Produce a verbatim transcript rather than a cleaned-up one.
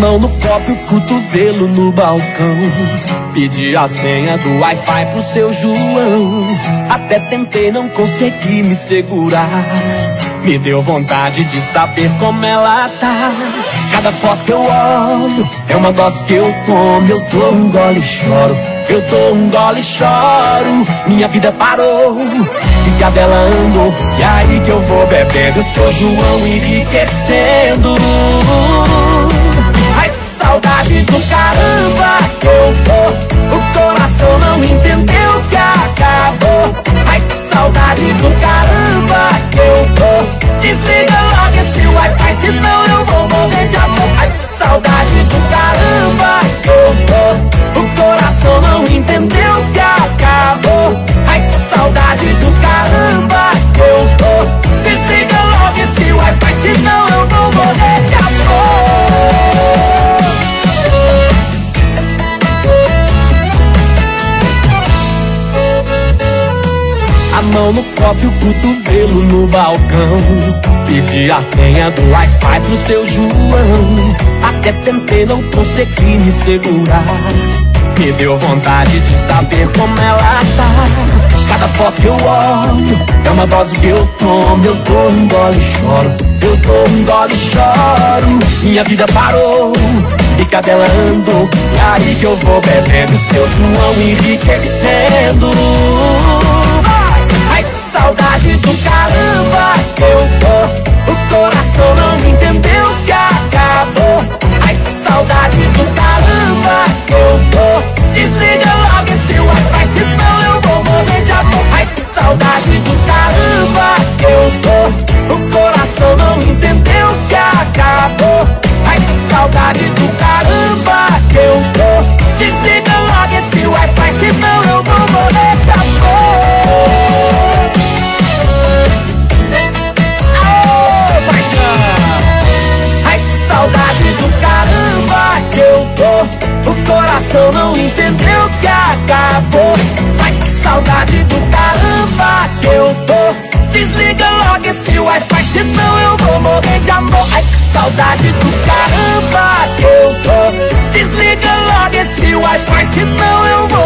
mão no copo e o cotovelo no balcão. Pedi a senha do Wi-Fi pro seu João. Até tentei, não consegui me segurar. Me deu vontade de saber como ela tá. Cada foto que eu olho é uma dose que eu tomo. Eu dou um gole e choro, eu dou um gole e choro. Minha vida parou e a dela andou. E aí que eu vou bebendo, o seu João enriquecendo. Ai, que saudade do caramba que eu tô. O coração não entendeu que acabou. Ai, que saudade do caramba que eu tô. Desliga logo esse Wi-Fi, senão eu vou morrer de amor. Ai, que saudade do caramba que eu tô. O coração não entendeu que acabou. Ai, que saudade do caramba que eu tô. Desliga logo esse Wi-Fi, senão eu vou morrer de amor. A mão no copo e o cotovelo no balcão. Pedi a senha do Wi-Fi pro seu João. Até tentei, não consegui me segurar. Me deu vontade de saber como ela tá. Cada foto que eu olho é uma dose que eu tomo. Eu dou um gole e choro, eu dou um gole e choro. Minha vida parou e cadê ela andou. E aí que eu vou bebendo, seu João enriquecendo. Ai, que saudade do caramba que eu tô. O coração não entendeu que acabou. Ai, que saudade do caramba que eu tô. Desliga logo esse Wi-Fi, senão eu vou morrer de amor. Ai, que saudade do caramba que eu tô. O coração não entendeu que acabou. Ai, que saudade do caramba que eu tô. Desliga logo esse Wi-Fi, senão eu vou morrer de amor. Saudade do caramba que eu tô. O coração não entendeu que acabou. Ai, que saudade do caramba que eu tô. Desliga logo esse Wi-Fi, senão eu vou morrer de amor. Ai, que saudade do caramba que eu tô. Desliga logo esse Wi-Fi, senão eu vou